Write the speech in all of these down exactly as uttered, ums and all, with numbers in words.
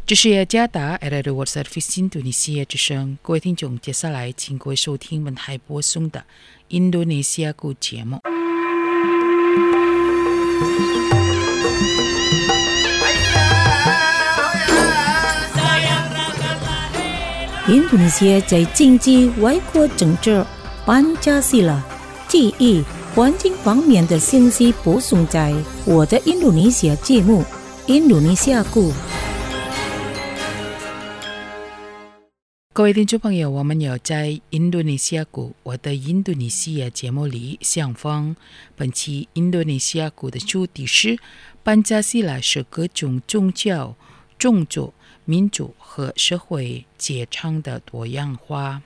这是雅加达 R R World Service 印度尼西亚之声，各位听众，接下来请各位收听本台播送的印度尼西亚故节目。 印度尼西亚在经济、外交、政治、班加西拉、记忆、环境方面的信息播送在我的印度尼西亚节目《印度尼西亚故》。 各位听众朋友，我们有在印度尼西亚故我的印度尼西亚节目里相逢。本期印度尼西亚故的主题是班加西拉是各种宗教、种族、民族和社会结唱的多样化。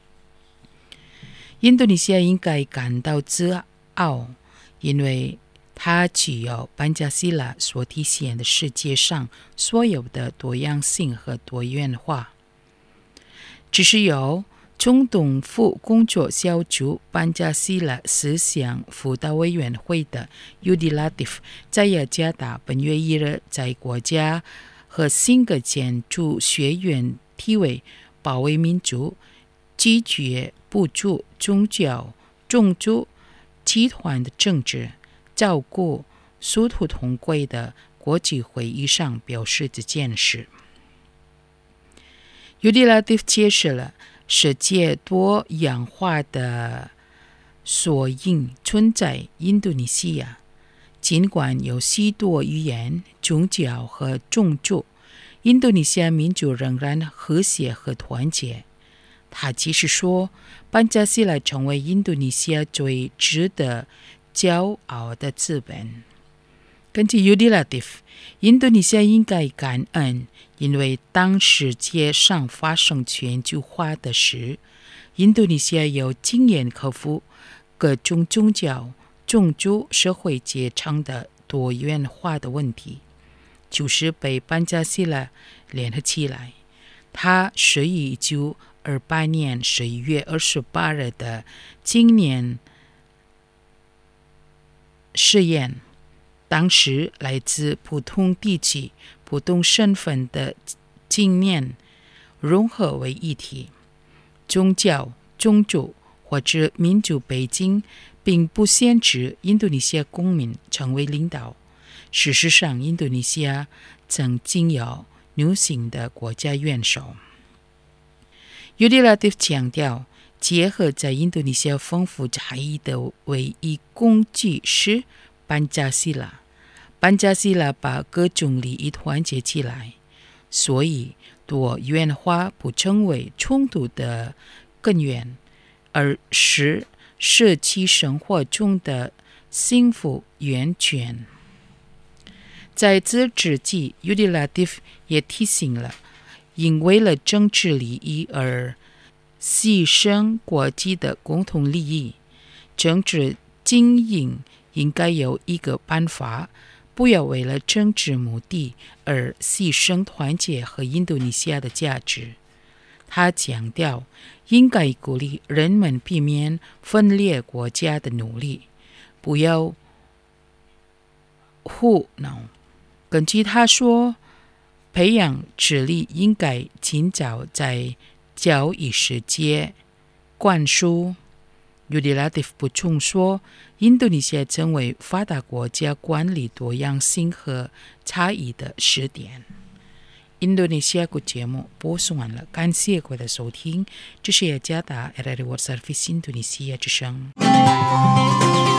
印度尼西亚应该感到自傲，因为它具有班加西拉所体现的世界上所有的多样性和多元化。只是由中东副工作小组班加西拉思想辅导委员会的 Yudi Latif 在雅加达本月一日在国家和新格建筑学院提为保卫民族、拒绝补助宗教、种族、集团的政治、照顾殊途同归的国际会议上表示这件事。Yudi Latif 揭示了世界多样化的缩影存在印度尼西亚，尽管有许多语言、宗教和种族，印度尼西亚民族仍然和谐和团结。他继续说，班加西拉成为印度尼西亚最值得骄傲的资本。根据 Yudi Latif， 印度尼西亚应该感恩，因为当世界上发生全球化的时，印度尼西亚有经验克服各种宗教、种族、社会结唱的多元化的问题，就是被班加西拉联合起来。他是以一九二八年十一月二十八日的今年试验，当时来自不同地区、不同身份的经验融合为一体。宗教、种族或者民族背景并不限制印度尼西亚公民成为领导。事实上，印度尼西亚曾经有女性的国家元首。Yudi Latif 强调，结合在印度尼西亚丰富差异的唯一工具是班加西拉。班加西拉把各种利益团结起来，所以多元化不成为冲突的根源，而是社区生活中的幸福源泉。在此之际， Yudi Latif 也提醒了，因为了政治利益而牺牲国际的共同利益，政治经营应该有一个办法，不要为了政治目的而牺牲团结和印度尼西亚的价值。他强调，应该鼓励人们避免分裂国家的努力，不要胡闹。根据他说，培养智力应该尽早在教育世界灌输。Yudi Latif 补充说，印度尼西亚成为发达国家管理多样性和差异的试点。印度尼西亚故节目播送完了，感谢各位的收听，这是雅加达 R R World Service 印度尼西亚之声。